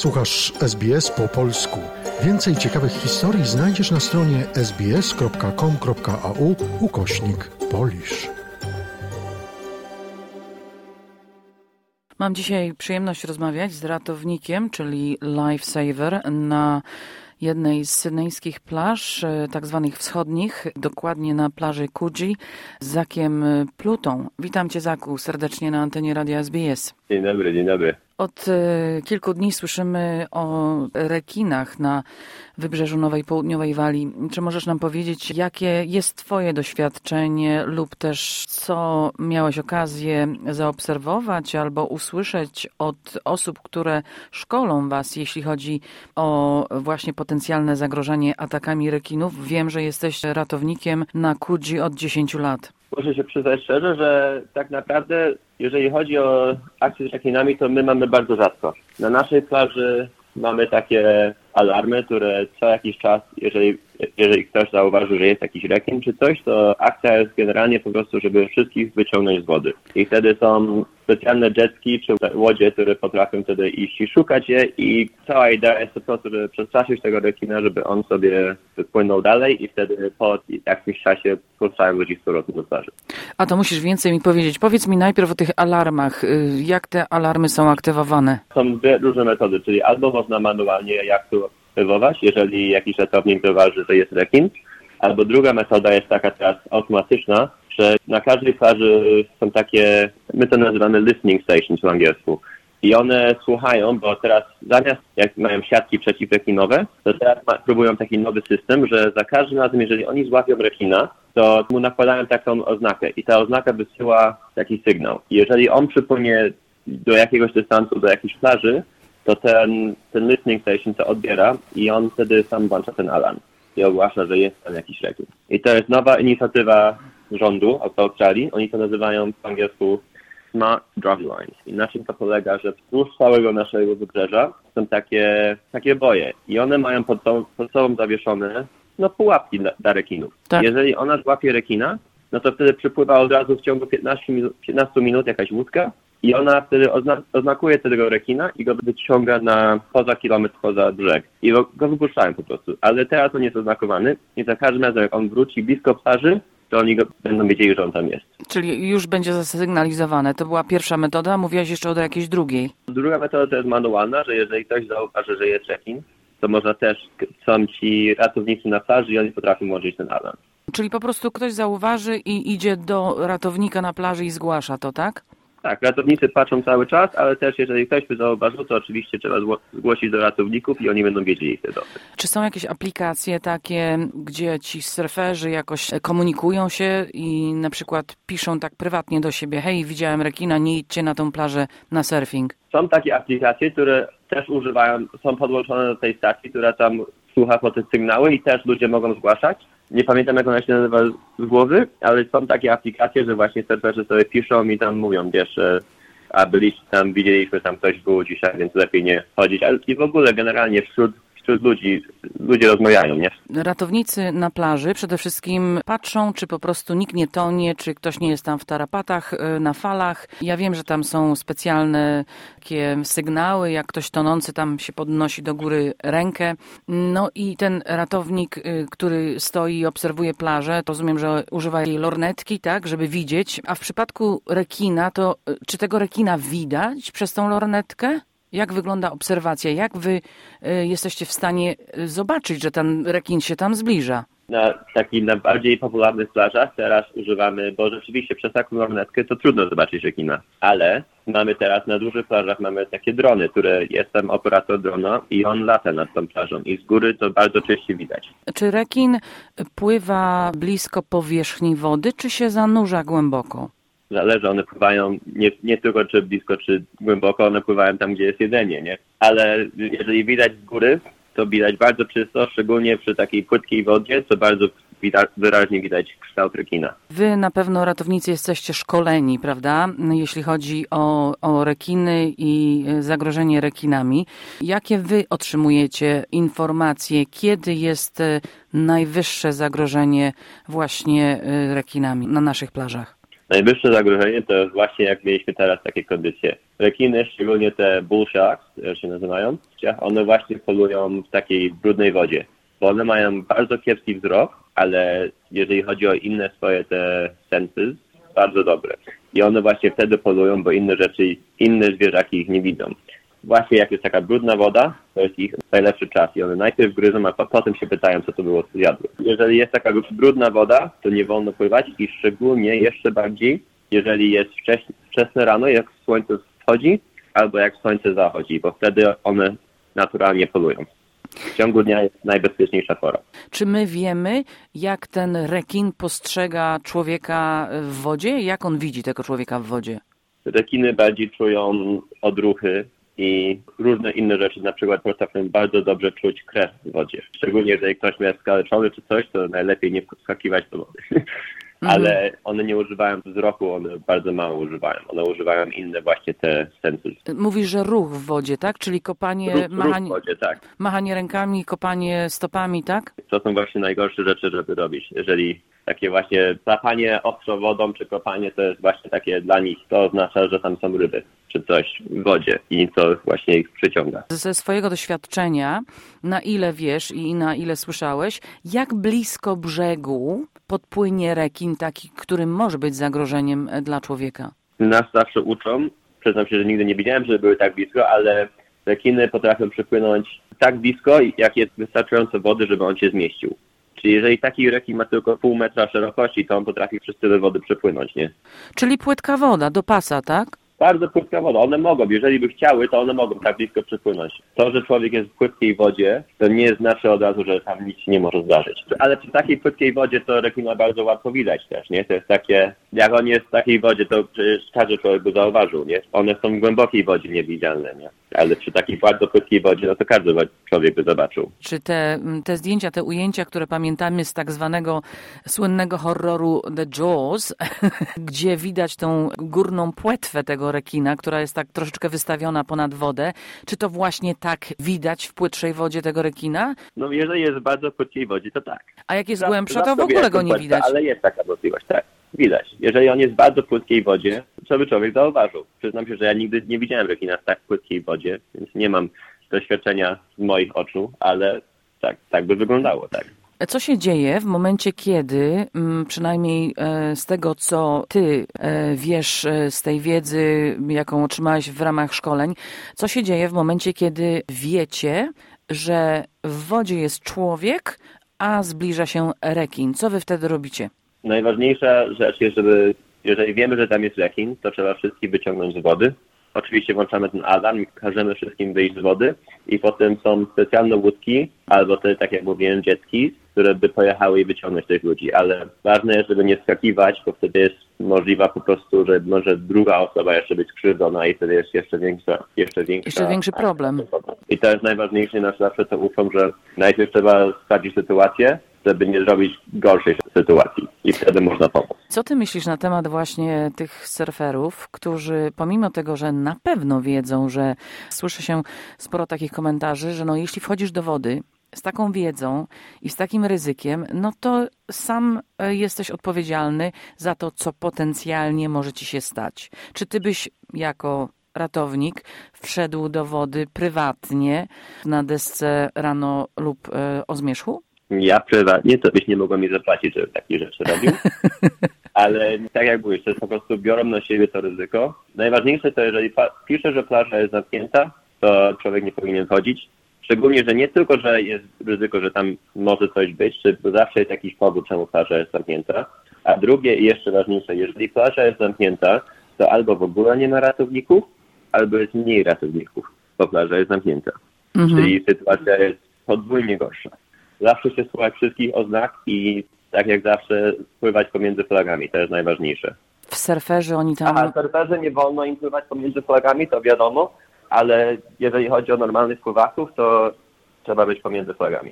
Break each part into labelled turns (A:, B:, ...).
A: Słuchasz SBS po polsku. Więcej ciekawych historii znajdziesz na stronie sbs.com.au/Polish.
B: Mam dzisiaj przyjemność rozmawiać z ratownikiem, czyli lifesaver na jednej z sydnejskich plaż, tak zwanych wschodnich, dokładnie na plaży Coogee, z Zakiem Plutą. Witam Cię, Zaku, serdecznie na antenie Radia SBS.
C: Dzień dobry, dzień dobry.
B: Od kilku dni słyszymy o rekinach na wybrzeżu Nowej Południowej Walii. Czy możesz nam powiedzieć, jakie jest Twoje doświadczenie lub też co miałeś okazję zaobserwować albo usłyszeć od osób, które szkolą Was, jeśli chodzi o właśnie potencjalne zagrożenie atakami rekinów? Wiem, że jesteś ratownikiem na Coogee od 10 lat.
C: Muszę się przyznać szczerze, że tak naprawdę, jeżeli chodzi o akcje z rekinami, to my mamy bardzo rzadko. Na naszej plaży mamy takie alarmy, które co jakiś czas, jeżeli ktoś zauważy, że jest jakiś rekin czy coś, to akcja jest generalnie po prostu, żeby wszystkich wyciągnąć z wody. I wtedy są specjalne jetski czy łodzie, które potrafią wtedy iść i szukać je, i cała idea jest po prostu, żeby przestraszyć tego rekina, żeby on sobie wypłynął dalej i wtedy po jakimś czasie puszczają ludzi z powrotem do plaży.
B: A to musisz więcej mi powiedzieć. Powiedz mi najpierw o tych alarmach. Jak te alarmy są aktywowane?
C: Są dwie różne metody, czyli albo można manualnie jak to aktywować, jeżeli jakiś ratownik zauważy, że jest rekin, albo druga metoda jest taka teraz automatyczna, że na każdej plaży są takie, my to nazywamy listening stations po angielsku. I one słuchają, bo teraz zamiast jak mają siatki przeciwrekinowe, to teraz próbują taki nowy system, że za każdym razem, jeżeli oni złapią rekina, to mu nakładają taką oznakę i ta oznaka wysyła taki sygnał. I jeżeli on przypłynie do jakiegoś dystansu, do jakiejś plaży, to ten listening station to odbiera i on wtedy sam włącza ten alarm i ogłasza, że jest tam jakiś rekin. I to jest nowa inicjatywa rządu w Australii. Oni to nazywają po angielsku Smart Drum Lines. I na czym to polega, że wzdłuż całego naszego wybrzeża są takie boje i one mają pod sobą zawieszone pułapki dla rekinów. Tak. Jeżeli ona złapie rekina, no to wtedy przypływa od razu w ciągu 15 minut jakaś łódka i ona wtedy oznakuje tego rekina i go wyciąga poza kilometr, poza brzeg. I go wypuszczają po prostu. Ale teraz on jest oznakowany i za każdym razem, jak on wróci blisko plaży, to oni będą wiedzieli, że on tam jest.
B: Czyli już będzie zasygnalizowane. To była pierwsza metoda, mówiłaś jeszcze o jakiejś drugiej.
C: Druga metoda to jest manualna, że jeżeli ktoś zauważy, że jest rekin, to można też, są ci ratownicy na plaży i oni potrafią włączyć ten alarm.
B: Czyli po prostu ktoś zauważy i idzie do ratownika na plaży i zgłasza to, tak?
C: Tak, ratownicy patrzą cały czas, ale też jeżeli ktoś by zauważył, to oczywiście trzeba zgłosić do ratowników i oni będą wiedzieli wtedy.
B: Czy są jakieś aplikacje takie, gdzie ci surferzy jakoś komunikują się i na przykład piszą tak prywatnie do siebie: hej, widziałem rekina, nie idźcie na tą plażę na surfing?
C: Są takie aplikacje, które też są podłączone do tej stacji, która tam słucha po te sygnały i też ludzie mogą zgłaszać. Nie pamiętam, jak ona się nazywa z głowy, ale są takie aplikacje, że właśnie surferzy sobie piszą i tam mówią, wiesz, a byliście tam, widzieliśmy, tam ktoś był dzisiaj, więc lepiej nie chodzić. Ale i w ogóle generalnie wśród ludzie rozmawiają, nie?
B: Ratownicy na plaży przede wszystkim patrzą, czy po prostu nikt nie tonie, czy ktoś nie jest tam w tarapatach, na falach. Ja wiem, że tam są specjalne takie sygnały, jak ktoś tonący tam się podnosi do góry rękę. No i ten ratownik, który stoi i obserwuje plażę, rozumiem, że używa jej lornetki, tak, żeby widzieć. A w przypadku rekina, to czy tego rekina widać przez tą lornetkę? Jak wygląda obserwacja? Jak wy jesteście w stanie zobaczyć, że ten rekin się tam zbliża?
C: Na takich najbardziej popularnych plażach teraz używamy, bo rzeczywiście przez taką lornetkę to trudno zobaczyć rekina. Ale mamy teraz na dużych plażach takie drony, które jest tam operator drona i on lata nad tą plażą i z góry to bardzo częściej widać.
B: Czy rekin pływa blisko powierzchni wody, czy się zanurza głęboko?
C: Zależy, one pływają nie tylko czy blisko, czy głęboko, one pływają tam, gdzie jest jedzenie, nie? Ale jeżeli widać z góry, to widać bardzo czysto, szczególnie przy takiej płytkiej wodzie, co bardzo wyraźnie widać kształt rekina.
B: Wy na pewno, ratownicy, jesteście szkoleni, prawda? Jeśli chodzi o rekiny i zagrożenie rekinami. Jakie wy otrzymujecie informacje, kiedy jest najwyższe zagrożenie właśnie rekinami na naszych plażach?
C: Najwyższe zagrożenie to jest właśnie jak mieliśmy teraz takie kondycje. Rekiny, szczególnie te bull sharks, jak się nazywają, one właśnie polują w takiej brudnej wodzie. Bo one mają bardzo kiepski wzrok, ale jeżeli chodzi o inne swoje te senses, bardzo dobre. I one właśnie wtedy polują, bo inne zwierzaki ich nie widzą. Właśnie jak jest taka brudna woda, to jest ich najlepszy czas. I one najpierw gryzą, a potem się pytają, co to było, co zjadły. Jeżeli jest taka brudna woda, to nie wolno pływać i szczególnie jeszcze bardziej, jeżeli jest wczesne rano, jak słońce wschodzi, albo jak słońce zachodzi, bo wtedy one naturalnie polują. W ciągu dnia jest najbezpieczniejsza pora.
B: Czy my wiemy, jak ten rekin postrzega człowieka w wodzie? Jak on widzi tego człowieka w wodzie?
C: Rekiny bardziej czują odruchy i różne inne rzeczy. Na przykład potrafią bardzo dobrze czuć krew w wodzie. Szczególnie jeżeli ktoś miał skaleczony czy coś, to najlepiej nie wskakiwać do wody. Ale one nie używają wzroku, one bardzo mało używają. One używają inne właśnie te sensy.
B: Mówisz, że ruch w wodzie, tak? Czyli kopanie,
C: ruch w wodzie, tak.
B: Machanie rękami, kopanie stopami, tak?
C: To są właśnie najgorsze rzeczy, żeby robić. Jeżeli takie właśnie zapanie ostro wodą czy kopanie, to jest właśnie takie dla nich, to oznacza, że tam są ryby czy coś w wodzie i to właśnie ich przyciąga.
B: Ze swojego doświadczenia, na ile wiesz i na ile słyszałeś, jak blisko brzegu podpłynie rekin taki, który może być zagrożeniem dla człowieka?
C: Nas zawsze uczą, przyznam się, że nigdy nie widziałem, żeby były tak blisko, ale rekiny potrafią przypłynąć tak blisko, jak jest wystarczająco wody, żeby on się zmieścił. Czyli jeżeli taki rekin ma tylko pół metra szerokości, to on potrafi przez tyle wody przepłynąć, nie?
B: Czyli płytka woda, do pasa, tak?
C: Bardzo płytka woda. One mogą, jeżeli by chciały, to one mogą tak blisko przepłynąć. To, że człowiek jest w płytkiej wodzie, to nie znaczy od razu, że tam nic się nie może zdarzyć. Ale przy takiej płytkiej wodzie to rekina bardzo łatwo widać też, nie? To jest takie, jak on jest w takiej wodzie, to przecież każdy człowiek by zauważył, nie? One są w głębokiej wodzie niewidzialne, nie? Ale przy takiej bardzo płytkiej wodzie, no to każdy człowiek by zobaczył.
B: Czy te zdjęcia, te ujęcia, które pamiętamy z tak zwanego słynnego horroru The Jaws, gdzie widać tą górną płetwę tego rekina, która jest tak troszeczkę wystawiona ponad wodę, czy to właśnie tak widać w płytszej wodzie tego rekina?
C: No jeżeli jest w bardzo płytkiej wodzie, to tak.
B: A jak jest głębsza, to w ogóle go nie widać.
C: Ale jest taka możliwość, tak. Widać. Jeżeli on jest w bardzo płytkiej wodzie, to by człowiek zauważył. Przyznam się, że ja nigdy nie widziałem rekina w tak płytkiej wodzie, więc nie mam doświadczenia z moich oczu, ale tak by wyglądało, tak.
B: Co się dzieje w momencie, kiedy, przynajmniej z tego, co ty wiesz z tej wiedzy, jaką otrzymałeś w ramach szkoleń, co się dzieje w momencie, kiedy wiecie, że w wodzie jest człowiek, a zbliża się rekin? Co wy wtedy robicie?
C: Najważniejsza rzecz jest, jeżeli wiemy, że tam jest rekin, to trzeba wszystkich wyciągnąć z wody. Oczywiście włączamy ten alarm i każemy wszystkim wyjść z wody i potem są specjalne łódki albo te, tak jak mówiłem, jetski, które by pojechały i wyciągnąć tych ludzi, ale ważne jest, żeby nie skakiwać, bo wtedy jest możliwa po prostu, że może druga osoba jeszcze być skrzywdzona i wtedy jest jeszcze większy
B: problem.
C: I to jest najważniejsze, zawsze to ufam, że najpierw trzeba sprawdzić sytuację, żeby nie zrobić gorszej sytuacji i wtedy można pomóc.
B: Co ty myślisz na temat właśnie tych surferów, którzy pomimo tego, że na pewno wiedzą, że słyszy się sporo takich komentarzy, że jeśli wchodzisz do wody z taką wiedzą i z takim ryzykiem, no to sam jesteś odpowiedzialny za to, co potencjalnie może ci się stać. Czy ty byś jako ratownik wszedł do wody prywatnie na desce rano lub o zmierzchu?
C: Ja prywatnie to byś nie mogła mi zapłacić, żeby takie rzeczy robił. Ale tak jak mówisz, to jest po prostu biorą na siebie to ryzyko. Najważniejsze to, jeżeli pisze, że plaża jest zamknięta, to człowiek nie powinien chodzić. Szczególnie, że nie tylko, że jest ryzyko, że tam może coś być, czy zawsze jest jakiś powód, czemu plaża jest zamknięta. A drugie i jeszcze ważniejsze, jeżeli plaża jest zamknięta, to albo w ogóle nie ma ratowników, albo jest mniej ratowników, bo plaża jest zamknięta. Czyli sytuacja jest podwójnie gorsza. Zawsze się słuchać wszystkich oznak i tak jak zawsze pływać pomiędzy flagami, to jest najważniejsze.
B: W surferzy oni tam...
C: W surferze nie wolno im pływać pomiędzy flagami, to wiadomo, ale jeżeli chodzi o normalnych pływaków, to trzeba być pomiędzy flagami.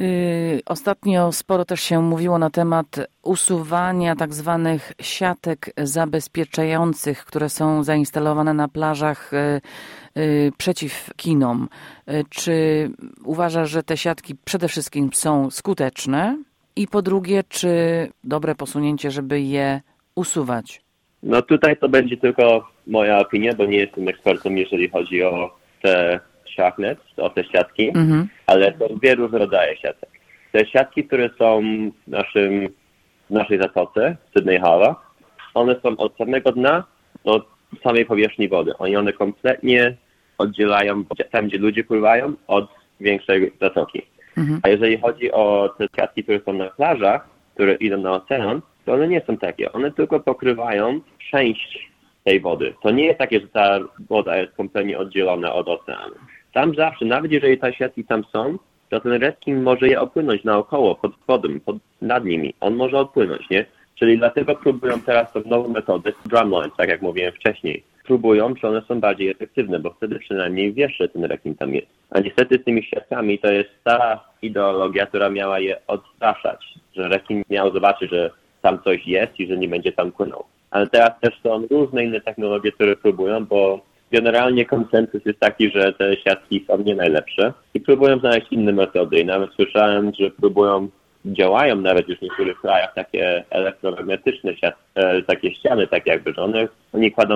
B: Ostatnio sporo też się mówiło na temat usuwania tak zwanych siatek zabezpieczających, które są zainstalowane na plażach przeciw kinom. Czy uważasz, że te siatki przede wszystkim są skuteczne? I po drugie, czy dobre posunięcie, żeby je usuwać?
C: No tutaj to będzie tylko moja opinia, bo nie jestem ekspertem, jeżeli chodzi o te sharknets, o te siatki, ale są dwie różne rodzaje siatek. Te siatki, które są w naszej zatoce, w Sydney Harbour, one są od samego dna do samej powierzchni wody. One kompletnie oddzielają tam, gdzie ludzie pływają, od większej zatoki. A jeżeli chodzi o te siatki, które są na plażach, które idą na ocean, to one nie są takie. One tylko pokrywają część tej wody. To nie jest takie, że ta woda jest kompletnie oddzielona od oceanu. Tam zawsze, nawet jeżeli te siatki tam są, to ten rekin może je opłynąć naokoło, pod spodem, nad nimi. On może odpłynąć, nie? Czyli dlatego próbują teraz tą nową metodę, drumlines, tak jak mówiłem wcześniej. Próbują, czy one są bardziej efektywne, bo wtedy przynajmniej wiesz, że ten rekin tam jest. A niestety z tymi siatkami to jest ta ideologia, która miała je odstraszać, że rekin miał zobaczyć, że tam coś jest i że nie będzie tam płynął. Ale teraz też są różne inne technologie, które próbują, bo generalnie konsensus jest taki, że te siatki są nie najlepsze i próbują znaleźć inne metody. I nawet słyszałem, że działają nawet już w niektórych krajach takie elektromagnetyczne takie ściany, tak jakby, że oni kładą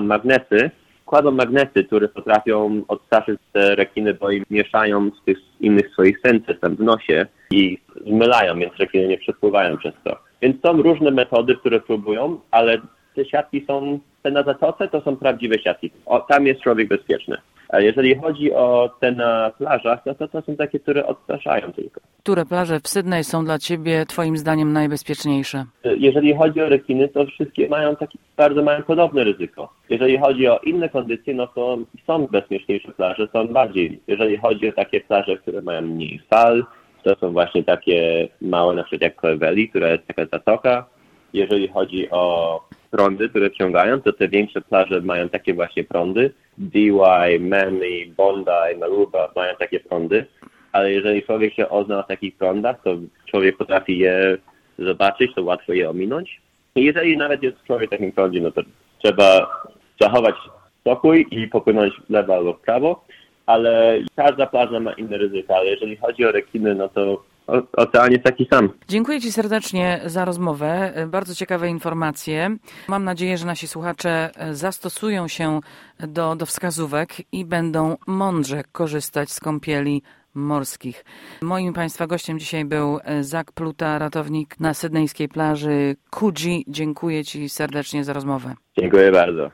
C: magnety, które potrafią odstraszyć te rekiny, bo im mieszają z tych innych swoich sensów tam w nosie i zmylają, więc rekiny nie przepływają przez to. Więc są różne metody, które próbują, ale te siatki są, te na zatoce to są prawdziwe siatki. Tam jest człowiek bezpieczny. A jeżeli chodzi o te na plażach, to są takie, które odstraszają tylko.
B: Które plaże w Sydney są dla Ciebie, Twoim zdaniem, najbezpieczniejsze?
C: Jeżeli chodzi o rekiny, to wszystkie mają podobne ryzyko. Jeżeli chodzi o inne kondycje, no to są bezpieczniejsze plaże, są bardziej. Jeżeli chodzi o takie plaże, które mają mniej fal, to są właśnie takie małe, na przykład jak Clovelly, która jest taka zatoka. Jeżeli chodzi o prądy, które wciągają, to te większe plaże mają takie właśnie prądy. DY, Manly, Bondi, Maruba mają takie prądy. Ale jeżeli człowiek się ozna o takich prądach, to człowiek potrafi je zobaczyć, to łatwo je ominąć. I jeżeli nawet jest człowiek w takim prądzie, no to trzeba zachować spokój i popłynąć w lewo albo w prawo. Ale każda plaża ma inne ryzyka, ale jeżeli chodzi o rekiny, no to ocean jest taki sam.
B: Dziękuję Ci serdecznie za rozmowę. Bardzo ciekawe informacje. Mam nadzieję, że nasi słuchacze zastosują się do wskazówek i będą mądrze korzystać z kąpieli morskich. Moim Państwa gościem dzisiaj był Zach Pluta, ratownik na sydnejskiej plaży Coogee. Dziękuję Ci serdecznie za rozmowę.
C: Dziękuję bardzo.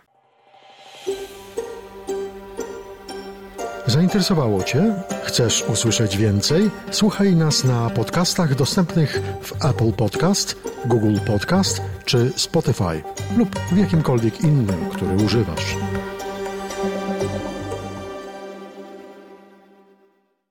A: Zainteresowało Cię? Chcesz usłyszeć więcej? Słuchaj nas na podcastach dostępnych w Apple Podcast, Google Podcast czy Spotify lub w jakimkolwiek innym, który używasz.